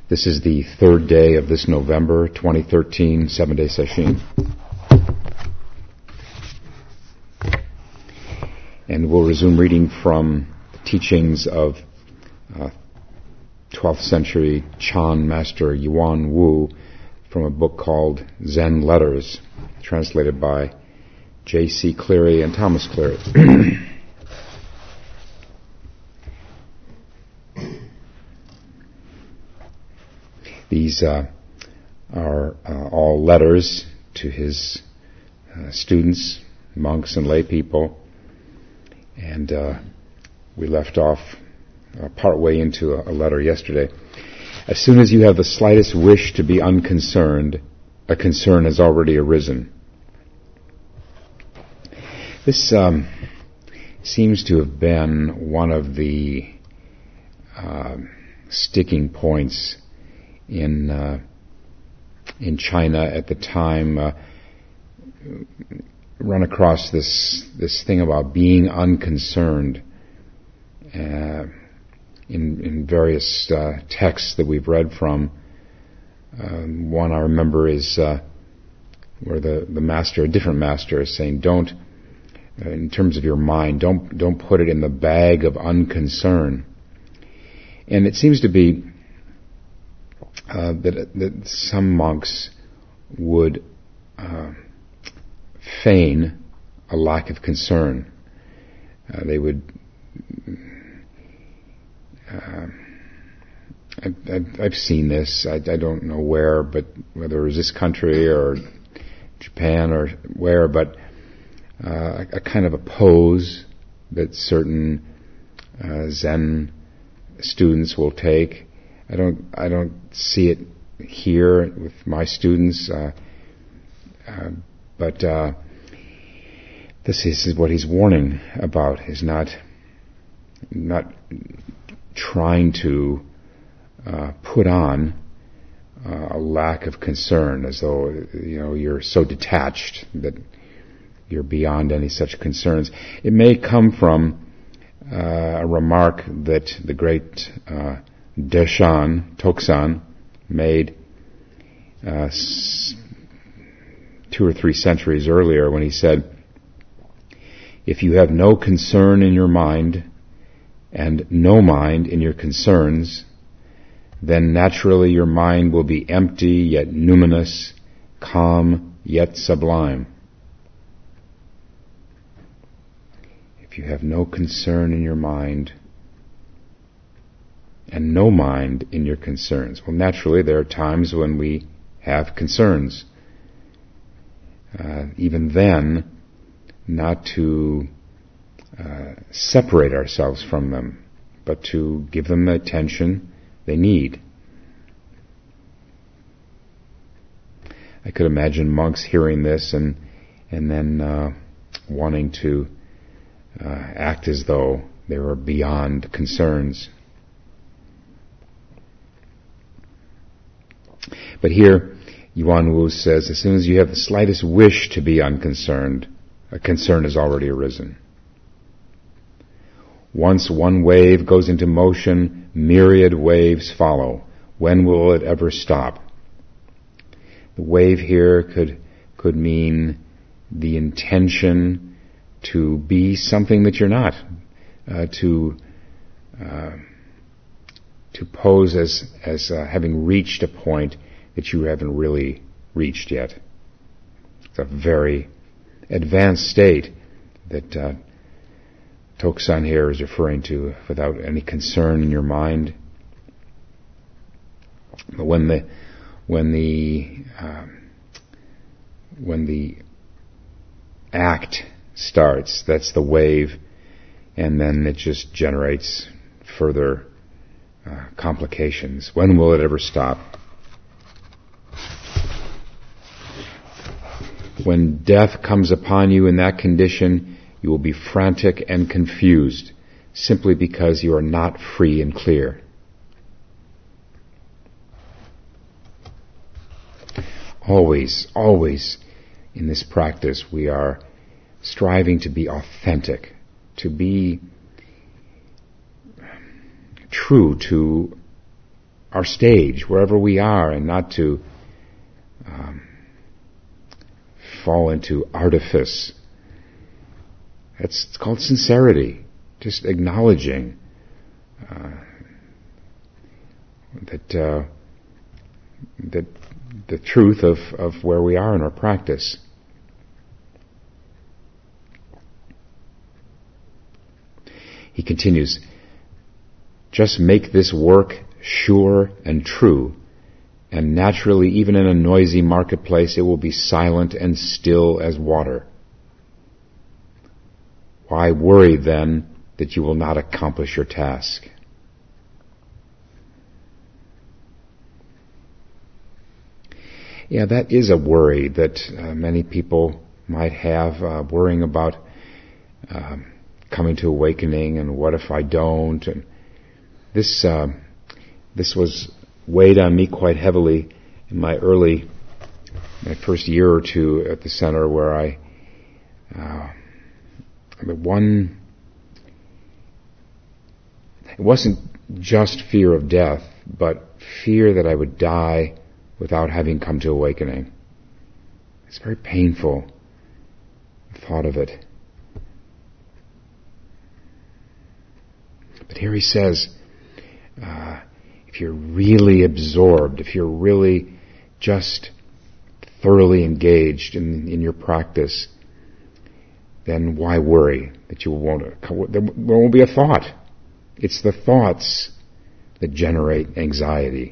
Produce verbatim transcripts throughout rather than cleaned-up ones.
This is the third day of this November twenty thirteen seven-day session. And we'll resume reading from the teachings of uh, twelfth century Chan master Yuan Wu from a book called Zen Letters, translated by J C Cleary and Thomas Cleary. These uh, are uh, all letters to his uh, students, monks and lay people. And uh, we left off uh, partway into a, a letter yesterday. As soon as you have the slightest wish to be unconcerned, a concern has already arisen. This um, seems to have been one of the uh, sticking points in uh, in China at the time. Uh, run across this this thing about being unconcerned uh, in in various uh, texts that we've read from. Um, one I remember is uh, where the the master, a different master, is saying, "Don't, uh, in terms of your mind, don't don't put it in the bag of unconcern." And it seems to be uh, that that some monks would Uh, feign a lack of concern. Uh, they would. Uh, I, I, I've seen this. I, I don't know where, but whether it was this country or Japan or where, but uh, a, a kind of a pose that certain uh, Zen students will take. I don't. I don't see it here with my students. Uh, uh, But uh, this is what he's warning about: is not not trying to uh, put on uh, a lack of concern, as though you know you're so detached that you're beyond any such concerns. It may come from uh, a remark that the great uh, Deshan Toksan made Uh, s- two or three centuries earlier, when he said, "If you have no concern in your mind and no mind in your concerns, then naturally your mind will be empty yet numinous, calm yet sublime." If you have no concern in your mind and no mind in your concerns. Well, naturally there are times when we have concerns. Uh, even then, not to uh, separate ourselves from them, but to give them the attention they need. I could imagine monks hearing this and and then uh, wanting to uh, act as though they were beyond concerns. But here, Yuan Wu says, as soon as you have the slightest wish to be unconcerned, a concern has already arisen. Once one wave goes into motion, myriad waves follow. When will it ever stop? The wave here could could mean the intention to be something that you're not, uh, to uh, to pose as as uh, having reached a point that you haven't really reached yet. It's a very advanced state that uh, Toksan here is referring to, without any concern in your mind. But when the when the um, when the act starts, that's the wave, and then it just generates further uh, complications. When will it ever stop? When death comes upon you in that condition, you will be frantic and confused, simply because you are not free and clear. Always, always in this practice, we are striving to be authentic, to be true to our stage, wherever we are, and not to um, fall into artifice. That's it's called sincerity, just acknowledging uh, that uh, that the truth of, of where we are in our practice. He continues, just make this work sure and true, and naturally, even in a noisy marketplace, it will be silent and still as water. Why worry then that you will not accomplish your task? Yeah, that is a worry that uh, many people might have, uh, worrying about um, coming to awakening, and what if I don't? And this uh, this was weighed on me quite heavily in my early, my first year or two at the center, where I, uh, the one, it wasn't just fear of death, but fear that I would die without having come to awakening. It's very painful, the thought of it. But here he says, uh, if you're really absorbed, if you're really just thoroughly engaged in, in your practice, then why worry that you won't, there won't be a thought. It's the thoughts that generate anxiety.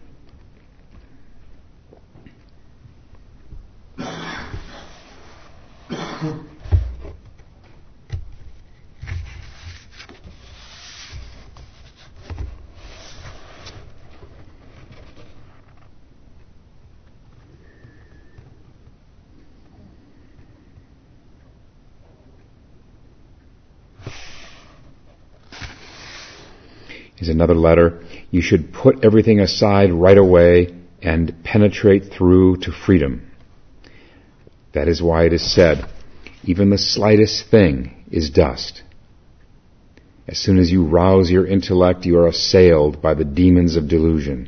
Here's another letter. You should put everything aside right away and penetrate through to freedom. That is why it is said, even the slightest thing is dust. As soon as you rouse your intellect, you are assailed by the demons of delusion.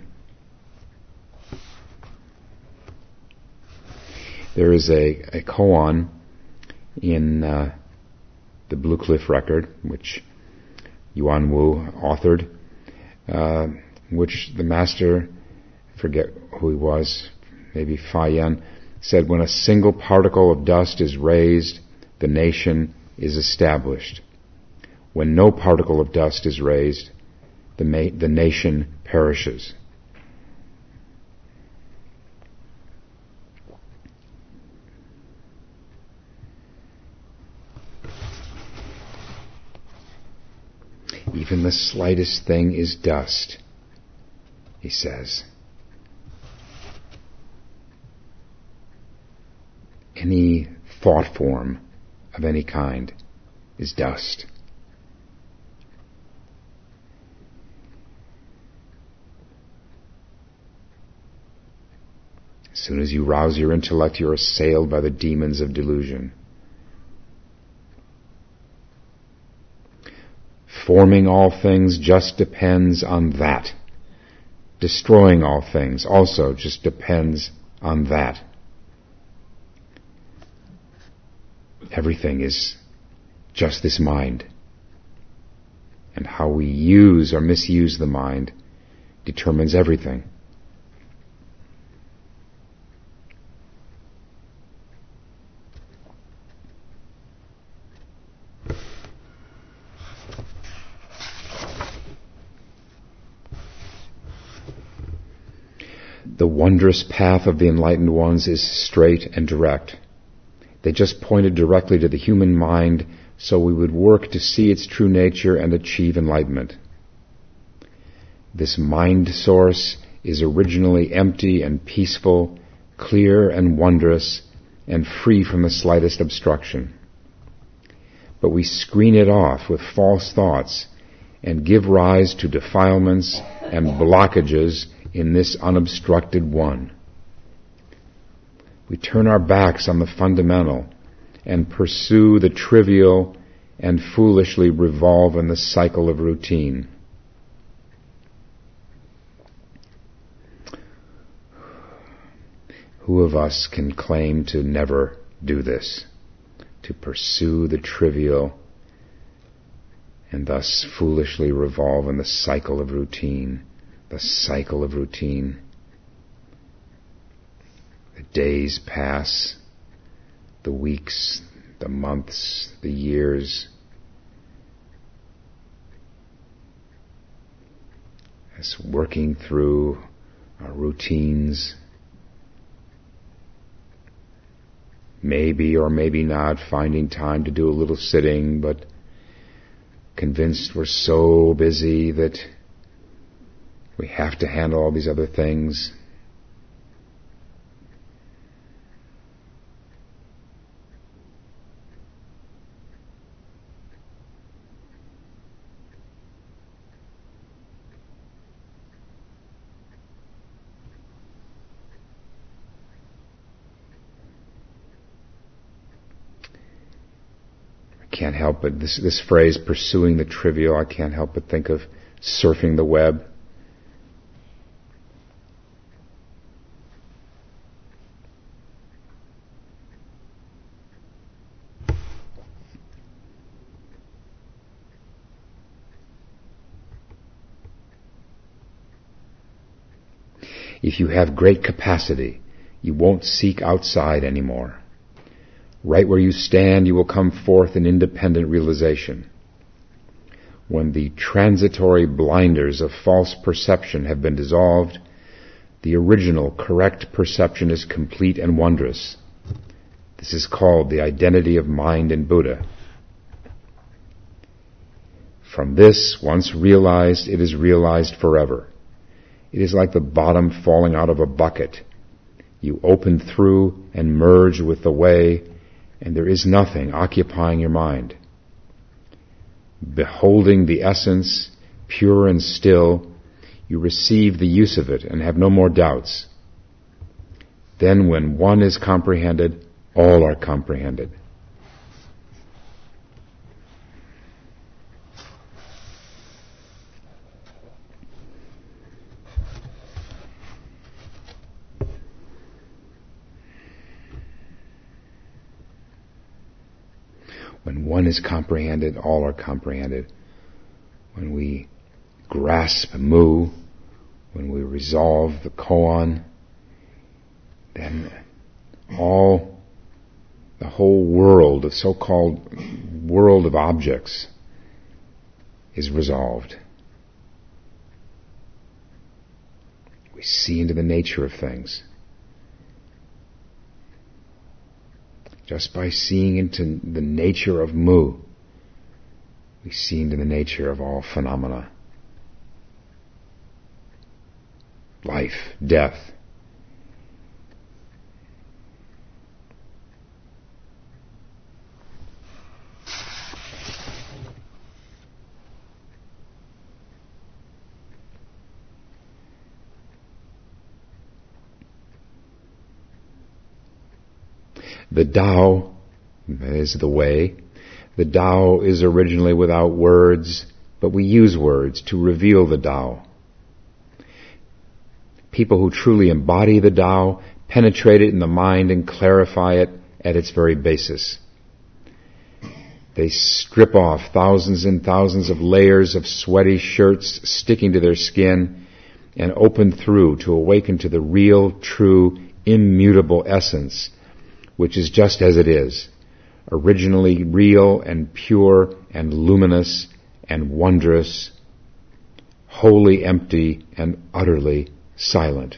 There is a, a koan in uh, the Blue Cliff Record, which Yuan Wu authored, uh, which the master, I forget who he was, maybe Fa Yen, said, when a single particle of dust is raised, the nation is established. When no particle of dust is raised, the, ma- the nation perishes. Even the slightest thing is dust, he says. Any thought form of any kind is dust. As soon as you rouse your intellect, you're assailed by the demons of delusion. Forming all things just depends on that. Destroying all things also just depends on that. Everything is just this mind. And how we use or misuse the mind determines everything. The wondrous path of the enlightened ones is straight and direct. They just pointed directly to the human mind so we would work to see its true nature and achieve enlightenment. This mind source is originally empty and peaceful, clear and wondrous, and free from the slightest obstruction. But we screen it off with false thoughts and give rise to defilements and blockages in this unobstructed one. We turn our backs on the fundamental and pursue the trivial and foolishly revolve in the cycle of routine. Who of us can claim to never do this, to pursue the trivial and thus foolishly revolve in the cycle of routine, the cycle of routine? The days pass, the weeks, the months, the years, as working through our routines, maybe or maybe not finding time to do a little sitting, but convinced we're so busy that we have to handle all these other things. Can't help but this this phrase, pursuing the trivial, I can't help but think of surfing the web. If you have great capacity, you won't seek outside anymore. Right where you stand, you will come forth in independent realization. When the transitory blinders of false perception have been dissolved, the original correct perception is complete and wondrous. This is called the identity of mind in Buddha. From this, once realized, it is realized forever. It is like the bottom falling out of a bucket. You open through and merge with the way, and there is nothing occupying your mind. Beholding the essence, pure and still, you receive the use of it and have no more doubts. Then when one is comprehended, all are comprehended. When one is comprehended, all are comprehended. When we grasp mu, when we resolve the koan, then all, the whole world, the so-called world of objects, is resolved. We see into the nature of things. Just by seeing into the nature of mu, we see into the nature of all phenomena. Life, death. The Tao is the way. The Tao is originally without words, but we use words to reveal the Tao. People who truly embody the Tao penetrate it in the mind and clarify it at its very basis. They strip off thousands and thousands of layers of sweaty shirts sticking to their skin and open through to awaken to the real, true, immutable essence, which is just as it is, originally real and pure and luminous and wondrous, wholly empty and utterly silent.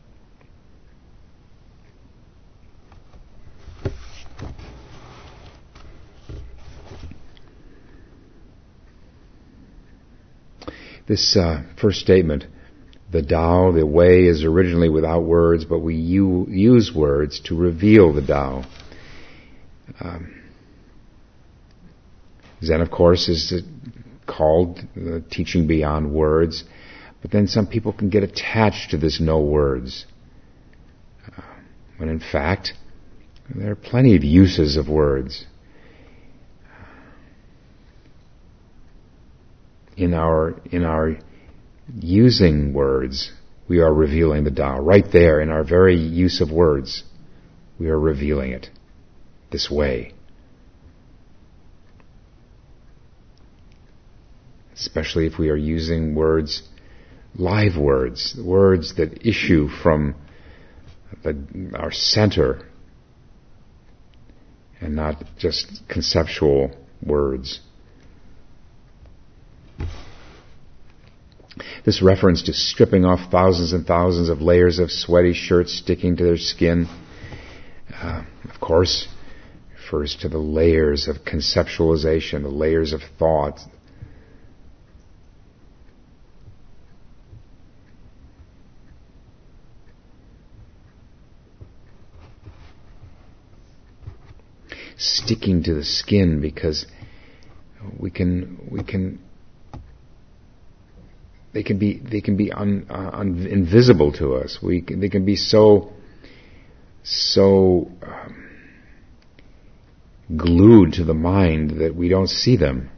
This uh, first statement, the Tao, the way, is originally without words, but we u- use words to reveal the Tao. Um, Zen, of course, is called uh, teaching beyond words, but then some people can get attached to this no words, uh, when in fact there are plenty of uses of words. In our in our using words, we are revealing the Tao. Right there in our very use of words, we are revealing it this way. Especially if we are using words, live words, words that issue from the, our center, and not just conceptual words. This reference to stripping off thousands and thousands of layers of sweaty shirts sticking to their skin, uh, of course, refers to the layers of conceptualization, the layers of thought. Sticking to the skin, because we can we can they can be they can be un, uh, un, invisible to us. We can, they can be so so um, glued to the mind that we don't see them.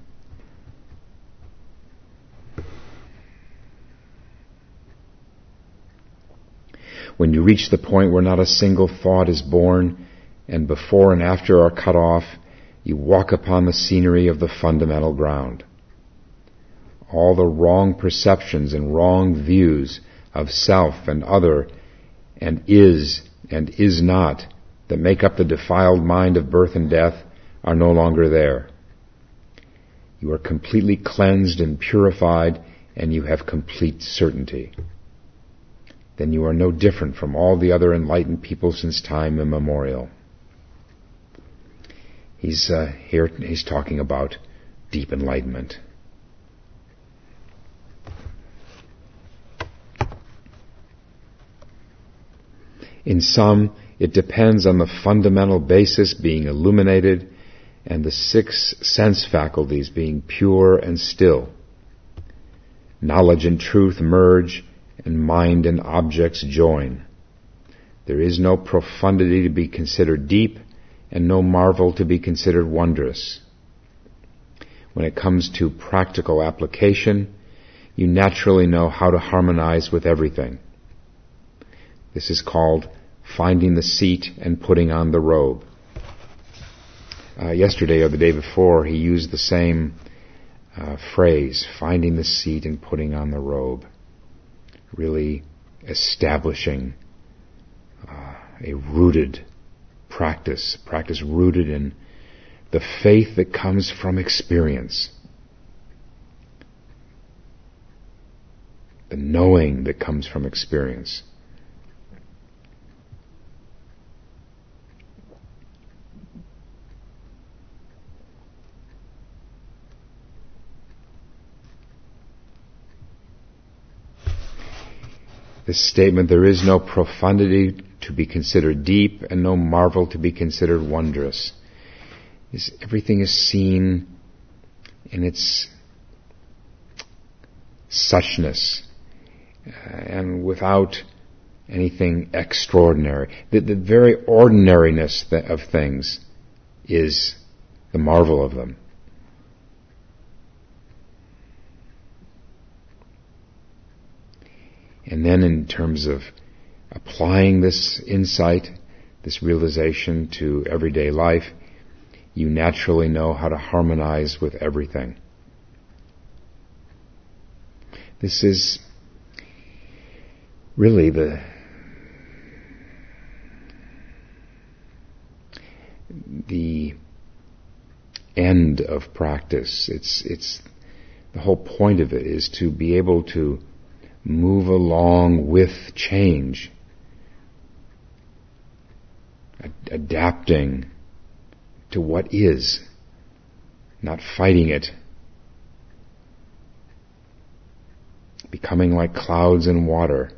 When you reach the point where not a single thought is born, and before and after are cut off, you walk upon the scenery of the fundamental ground. All the wrong perceptions and wrong views of self and other and is and is not that make up the defiled mind of birth and death are no longer there. You are completely cleansed and purified, and you have complete certainty. Then you are no different from all the other enlightened people since time immemorial. He's uh, here. He's talking about deep enlightenment. In sum, it depends on the fundamental basis being illuminated and the six sense faculties being pure and still. Knowledge and truth merge, and mind and objects join. There is no profundity to be considered deep, and no marvel to be considered wondrous. When it comes to practical application, you naturally know how to harmonize with everything. This is called finding the seat and putting on the robe. Uh, yesterday or the day before, he used the same uh, phrase, finding the seat and putting on the robe, really establishing uh, a rooted practice, practice rooted in the faith that comes from experience, the knowing that comes from experience. This statement, there is no profundity to be considered deep and no marvel to be considered wondrous, is everything is seen in its suchness uh, and without anything extraordinary. The, the very ordinariness th- of things is the marvel of them. And then in terms of applying this insight, this realization to everyday life, you naturally know how to harmonize with everything. This is really the the end of practice. It's it's the whole point of it is to be able to move along with change, ad- adapting to what is, not fighting it, becoming like clouds in water,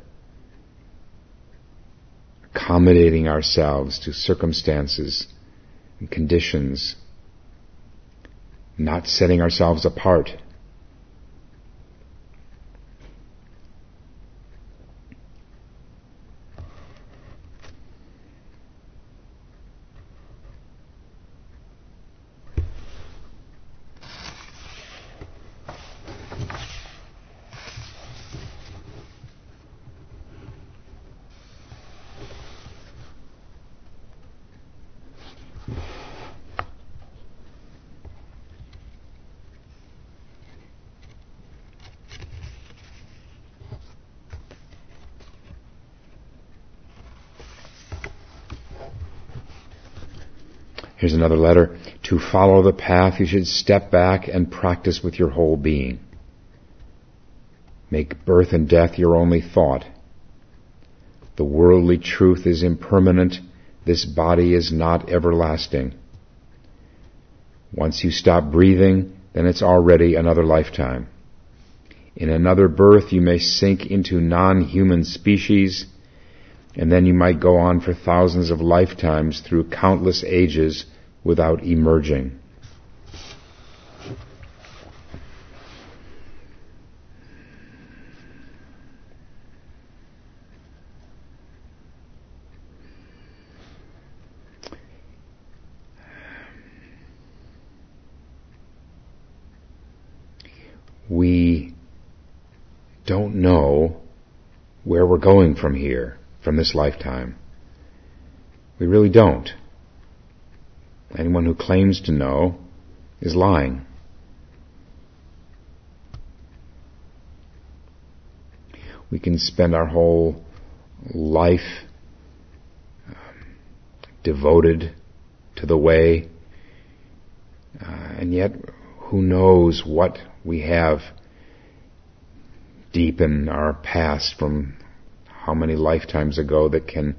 accommodating ourselves to circumstances and conditions, not setting ourselves apart. Here's another letter. To follow the path, you should step back and practice with your whole being. Make birth and death your only thought. The worldly truth is impermanent. This body is not everlasting. Once you stop breathing, then it's already another lifetime. In another birth, you may sink into non-human species, and then you might go on for thousands of lifetimes through countless ages without emerging. We don't know where we're going from here, from this lifetime. We really don't. Anyone who claims to know is lying. We can spend our whole life um, devoted to the way, uh, and yet who knows what we have deep in our past from how many lifetimes ago that can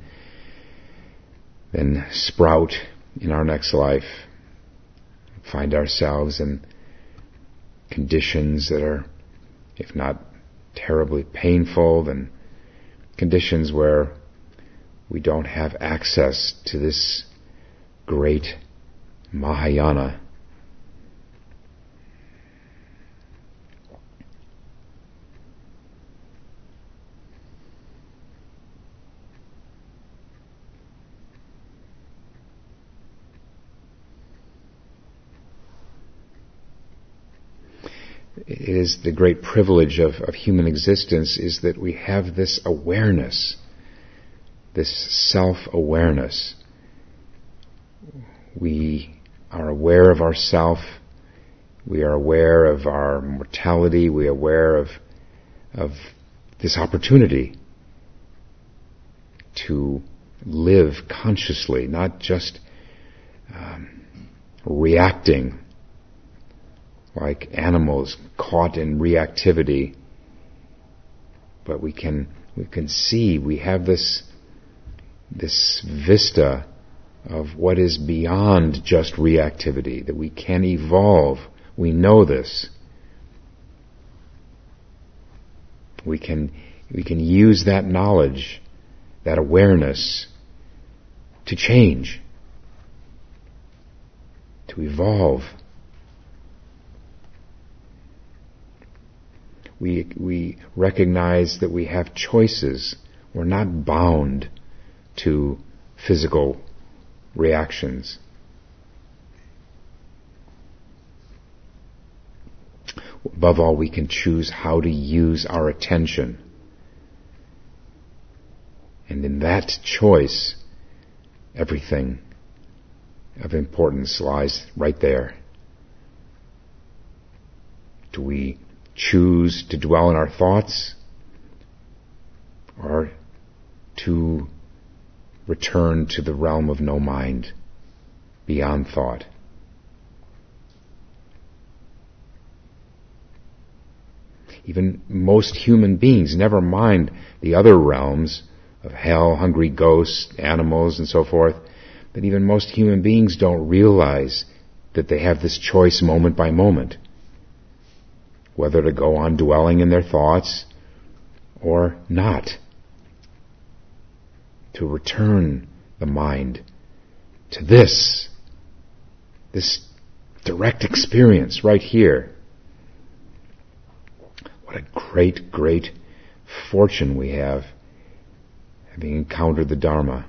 then sprout in our next life. Find ourselves in conditions that are, if not terribly painful, then conditions where we don't have access to this great Mahayana. It is the great privilege of, of human existence is that we have this awareness, this self-awareness. We are aware of ourself. We are aware of our mortality. We are aware of, of this opportunity to live consciously, not just um, reacting like animals caught in reactivity, but we can we can see we have this this vista of what is beyond just reactivity, that we can evolve. We know this. We can we can use that knowledge, that awareness, to change, to evolve. We we recognize that we have choices. We're not bound to physical reactions. Above all, we can choose how to use our attention. And in that choice, everything of importance lies right there. Do we choose to dwell in our thoughts, or to return to the realm of no mind, beyond thought? Even most human beings never mind the other realms of hell, hungry ghosts, animals, and so forth. But even most human beings don't realize that they have this choice moment by moment, whether to go on dwelling in their thoughts or not, to return the mind to this, this direct experience right here. What a great, great fortune we have, having encountered the Dharma.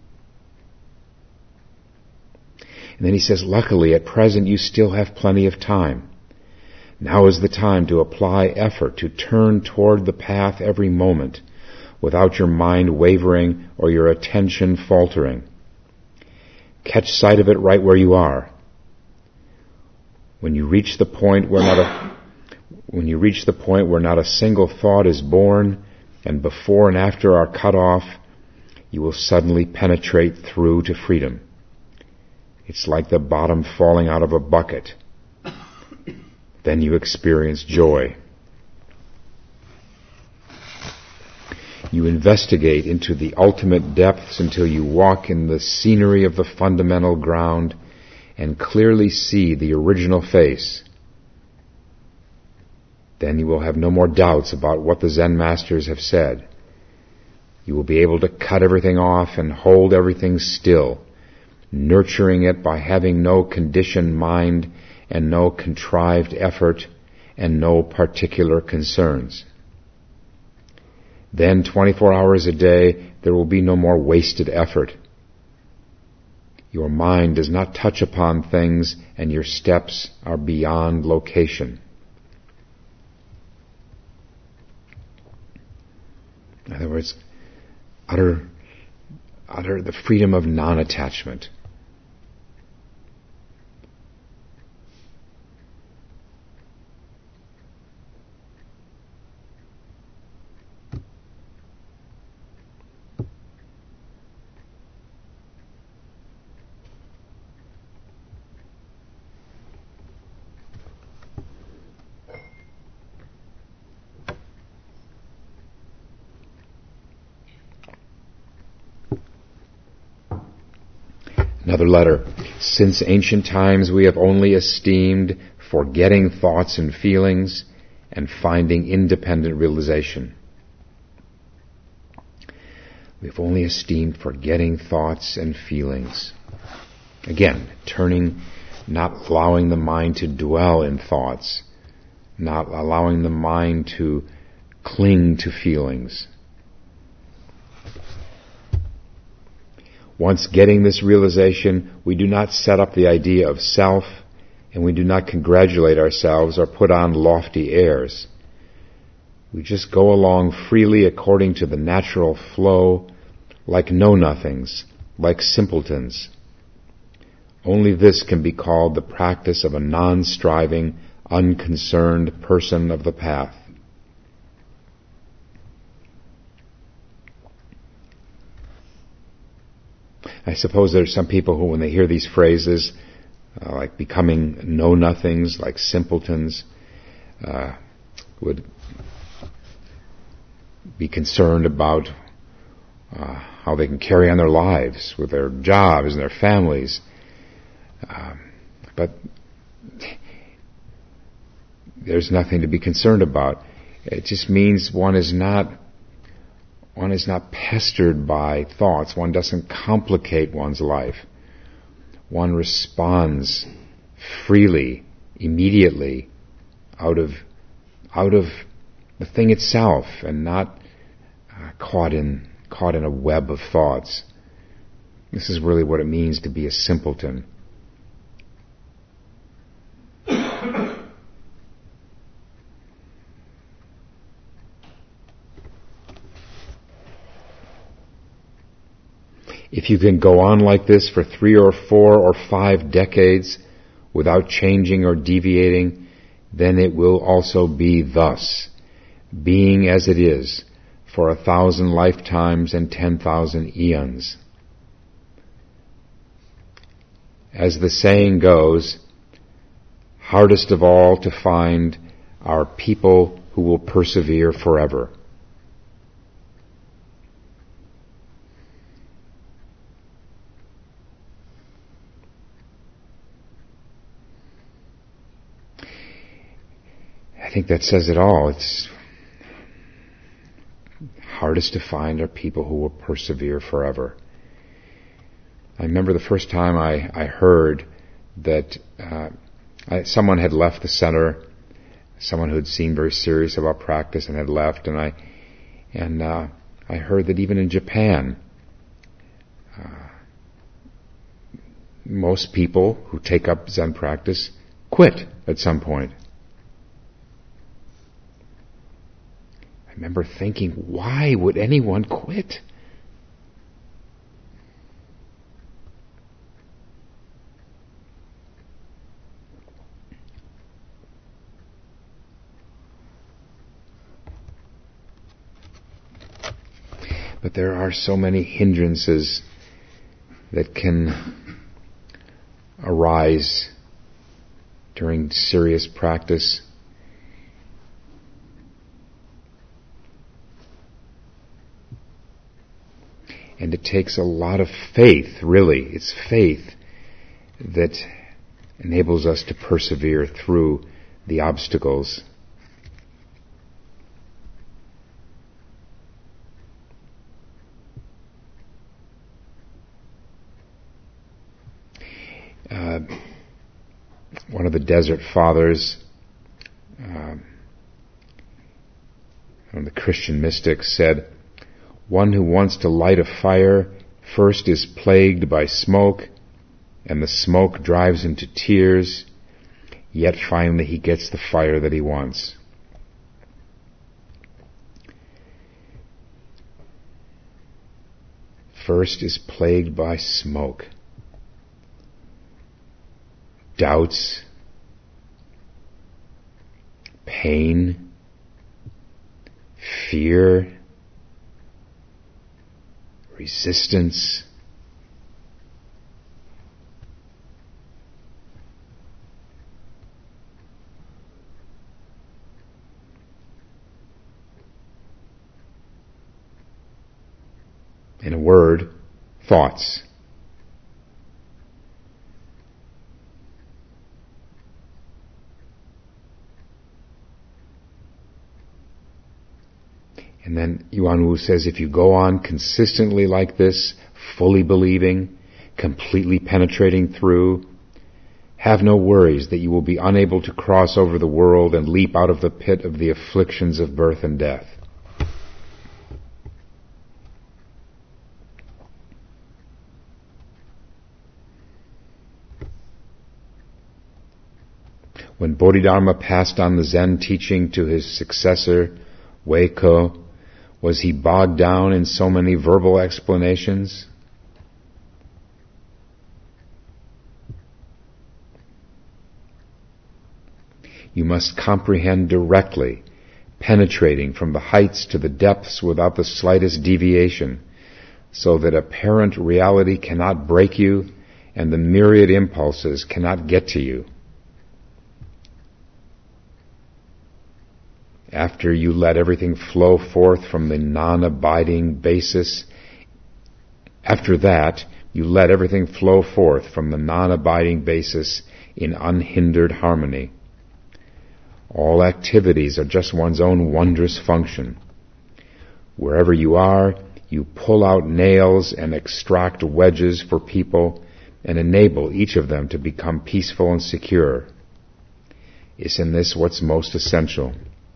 And then he says, luckily at present you still have plenty of time. Now is the time to apply effort, to turn toward the path every moment, without your mind wavering or your attention faltering. Catch sight of it right where you are. When you reach the point where not a, when you reach the point where not a single thought is born, and before and after are cut off, you will suddenly penetrate through to freedom. It's like the bottom falling out of a bucket. Then you experience joy. You investigate into the ultimate depths until you walk in the scenery of the fundamental ground and clearly see the original face. Then you will have no more doubts about what the Zen masters have said. You will be able to cut everything off and hold everything still, nurturing it by having no conditioned mind and no contrived effort and no particular concerns. Then twenty-four hours a day, there will be no more wasted effort. Your mind does not touch upon things and your steps are beyond location. In other words, utter, utter the freedom of non-attachment. Another letter. Since ancient times we have only esteemed forgetting thoughts and feelings and finding independent realization. We've only esteemed forgetting thoughts and feelings. Again, turning, not allowing the mind to dwell in thoughts, not allowing the mind to cling to feelings. Once getting this realization, we do not set up the idea of self, and we do not congratulate ourselves or put on lofty airs. We just go along freely according to the natural flow, like know-nothings, like simpletons. Only this can be called the practice of a non-striving, unconcerned person of the path. I suppose there are some people who, when they hear these phrases, uh, like becoming know-nothings, like simpletons, uh, would be concerned about uh, how they can carry on their lives with their jobs and their families. Um, but there's nothing to be concerned about. It just means one is not One is not pestered by thoughts. One doesn't complicate one's life. One responds freely, immediately, out of out of the thing itself, and not uh, caught in caught in a web of thoughts. This is really what it means to be a simpleton. If you can go on like this for three or four or five decades without changing or deviating, then it will also be thus, being as it is, for a thousand lifetimes and ten thousand eons. As the saying goes, hardest of all to find are people who will persevere forever. I think that says it all. It's hardest to find are people who will persevere forever. I remember the first time I, I heard that uh, I, someone had left the center, someone who had seemed very serious about practice and had left, and I and uh, I heard that even in Japan, uh, most people who take up Zen practice quit at some point. I remember thinking, why would anyone quit? But there are so many hindrances that can arise during serious practice. And it takes a lot of faith, really. It's faith that enables us to persevere through the obstacles. Uh, one of the Desert Fathers, uh, one of the Christian mystics, said, "One who wants to light a fire first is plagued by smoke, and the smoke drives him to tears, yet finally he gets the fire that he wants." First is plagued by smoke. Doubts, pain, fear, resistance, in a word, thoughts. And then Yuan Wu says, if you go on consistently like this, fully believing, completely penetrating through, have no worries that you will be unable to cross over the world and leap out of the pit of the afflictions of birth and death. When Bodhidharma passed on the Zen teaching to his successor, Wei Ko, was he bogged down in so many verbal explanations? You must comprehend directly, penetrating from the heights to the depths without the slightest deviation, so that apparent reality cannot break you and the myriad impulses cannot get to you. After you let everything flow forth from the non-abiding basis, after that, you let everything flow forth from the non-abiding basis in unhindered harmony. All activities are just one's own wondrous function. Wherever you are, you pull out nails and extract wedges for people and enable each of them to become peaceful and secure. Isn't this what's most essential?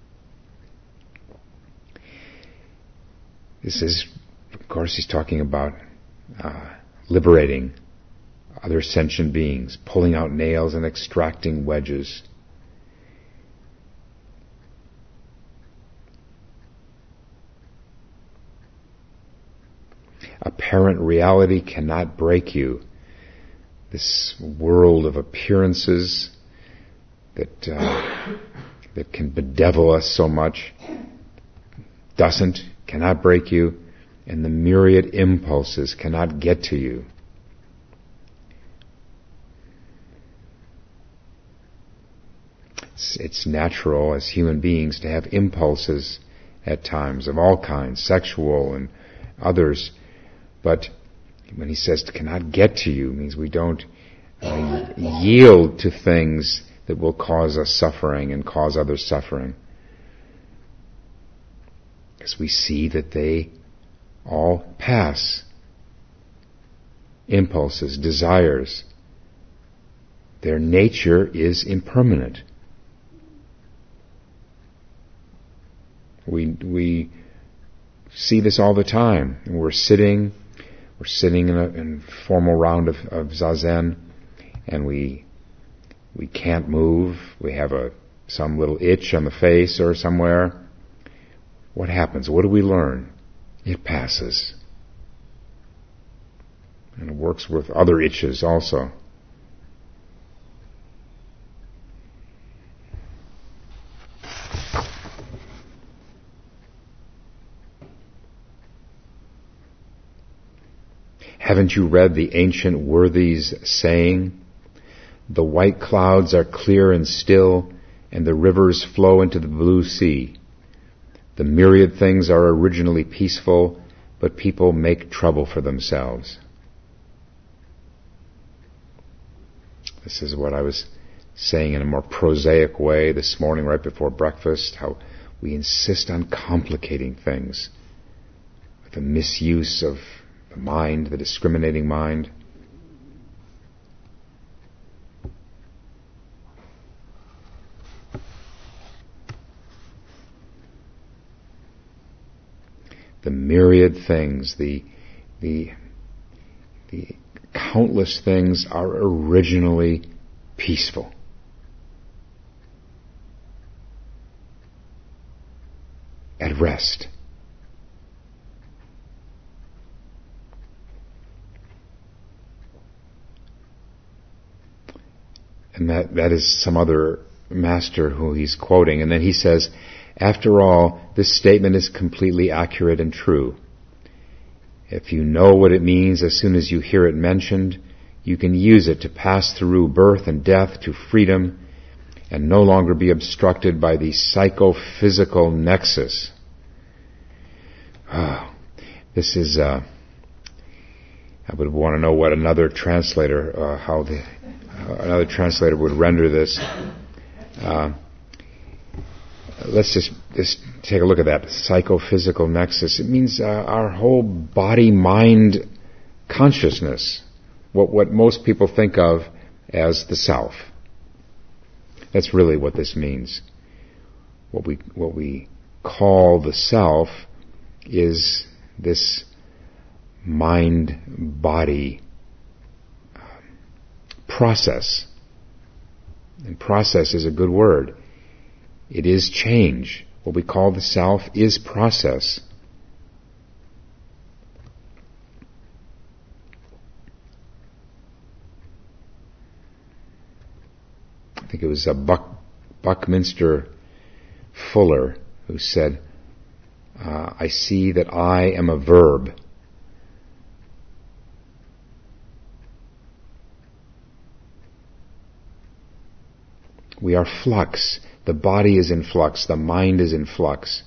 This is, of course, he's talking about uh, liberating other sentient beings, pulling out nails and extracting wedges. Apparent reality cannot break you. This world of appearances that uh, that can bedevil us so much doesn't, cannot break you, and the myriad impulses cannot get to you. It's, it's natural as human beings to have impulses at times of all kinds, sexual and others, but when he says cannot get to you, means we don't uh, yield to things that will cause us suffering and cause others suffering. Because we see that they all pass. Impulses, desires. Their nature is impermanent. We we see this all the time. We're sitting, we're sitting in a in formal round of, of zazen, and we we can't move. We have a some little itch on the face or somewhere. What happens? What do we learn? It passes. And it works with other itches also. Haven't you read the ancient worthies saying, The white clouds are clear and still, and the rivers flow into the blue sea. The myriad things are originally peaceful, but people make trouble for themselves. This is what I was saying in a more prosaic way this morning right before breakfast, how we insist on complicating things with the misuse of the mind, the discriminating mind. The myriad things, the, the, the countless things are originally peaceful. At rest. And that, that is some other master who he's quoting. And then he says, after all, this statement is completely accurate and true. If you know what it means as soon as you hear it mentioned, you can use it to pass through birth and death to freedom and no longer be obstructed by the psychophysical nexus. Oh, this is, uh, I would want to know what another translator, uh, how the, uh, another translator would render this. Uh, Let's just, just take a look at that psychophysical nexus. It means uh, our whole body-mind consciousness, what, what most people think of as the self. That's really what this means. What we, what we call the self is this mind-body process. And process is a good word. It is change. What we call the self is process. I think it was a Buck, Buckminster Fuller who said, uh, I see that I am a verb. We are flux. The body is in flux. The mind is in flux.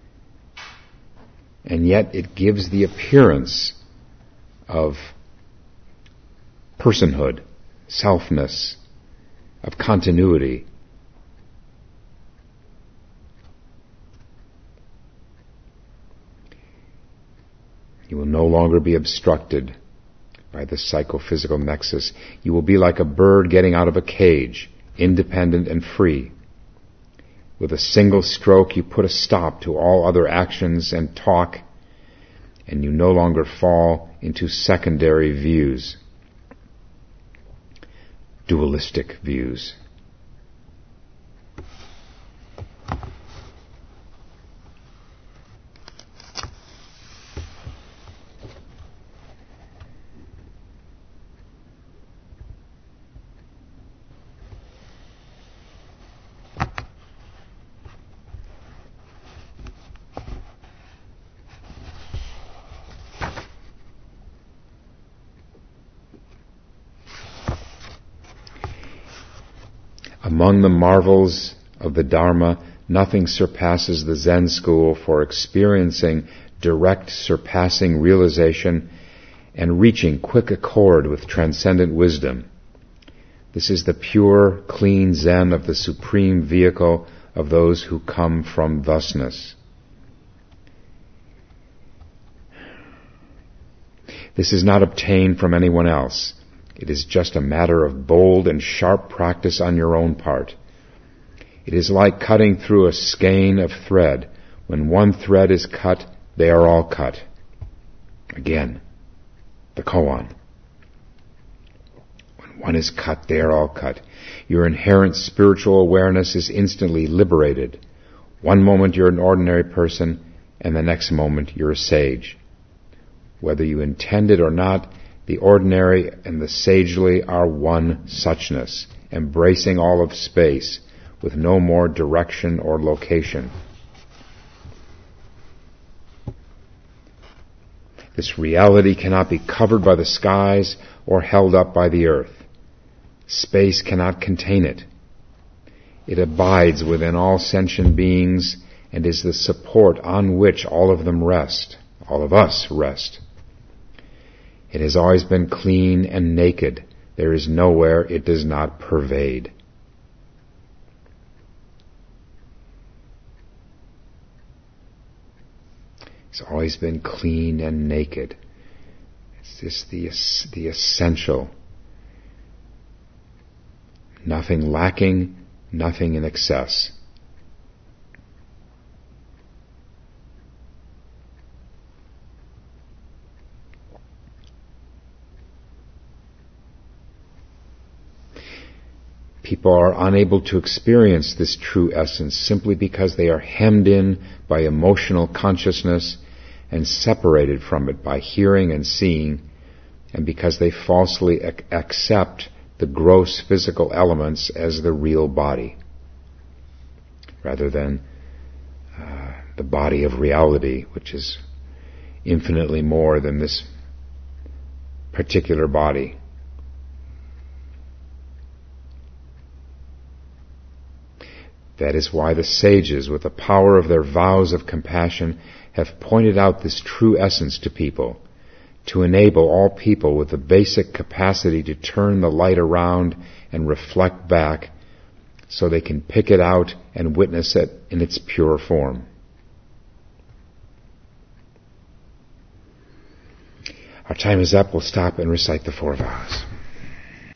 And yet it gives the appearance of personhood, selfness, of continuity. You will no longer be obstructed by the psychophysical nexus. You will be like a bird getting out of a cage, independent and free. With a single stroke, you put a stop to all other actions and talk, and you no longer fall into secondary views, dualistic views. Among the marvels of the Dharma, nothing surpasses the Zen school for experiencing direct surpassing realization and reaching quick accord with transcendent wisdom. This is the pure, clean Zen of the supreme vehicle of those who come from thusness. This is not obtained from anyone else. It is just a matter of bold and sharp practice on your own part. It is like cutting through a skein of thread. When one thread is cut, they are all cut. Again, the koan. When one is cut, they are all cut. Your inherent spiritual awareness is instantly liberated. One moment you're an ordinary person, and the next moment you're a sage. Whether you intend it or not, the ordinary and the sagely are one suchness, embracing all of space, with no more direction or location. This reality cannot be covered by the skies or held up by the earth. Space cannot contain it. It abides within all sentient beings and is the support on which all of them rest, all of us rest. It has always been clean and naked. There is nowhere it does not pervade. It's always been clean and naked. It's just the, the essential. Nothing lacking, nothing in excess. People are unable to experience this true essence simply because they are hemmed in by emotional consciousness and separated from it by hearing and seeing, and because they falsely ac- accept the gross physical elements as the real body, rather than uh, the body of reality, which is infinitely more than this particular body. That is why the sages, with the power of their vows of compassion, have pointed out this true essence to people, to enable all people with the basic capacity to turn the light around and reflect back so they can pick it out and witness it in its pure form. Our time is up. We'll stop and recite the four vows.